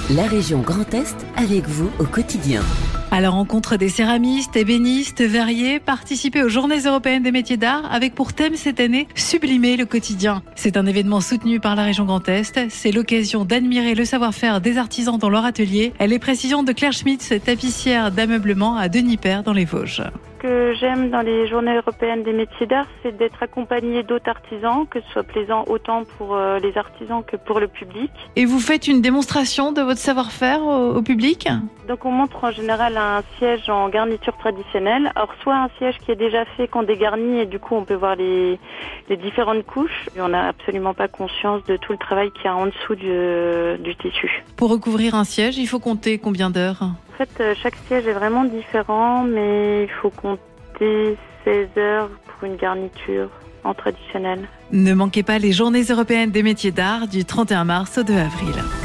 La région Grand Est avec vous au quotidien. À la rencontre des céramistes, ébénistes, verriers, participez aux Journées européennes des métiers d'art avec pour thème cette année « Sublimer le quotidien ». C'est un événement soutenu par la région Grand Est. C'est l'occasion d'admirer le savoir-faire des artisans dans leur atelier. Les précisions de Claire Schmitz, tapissière d'ameublement à Denipaire dans les Vosges. Ce que j'aime dans les Journées européennes des métiers d'art, c'est d'être accompagnée d'autres artisans, que ce soit plaisant autant pour les artisans que pour le public. Et vous faites une démonstration de votre savoir-faire au public ? Donc on montre en général un siège en garniture traditionnelle. Alors soit un siège qui est déjà fait, qu'on dégarnit et du coup on peut voir les différentes couches. Et on n'a absolument pas conscience de tout le travail qu'il y a en dessous du tissu. Pour recouvrir un siège, il faut compter combien d'heures ? En fait, chaque siège est vraiment différent, mais il faut compter 16 heures pour une garniture en traditionnel. Ne manquez pas les Journées européennes des métiers d'art du 31 mars au 2 avril.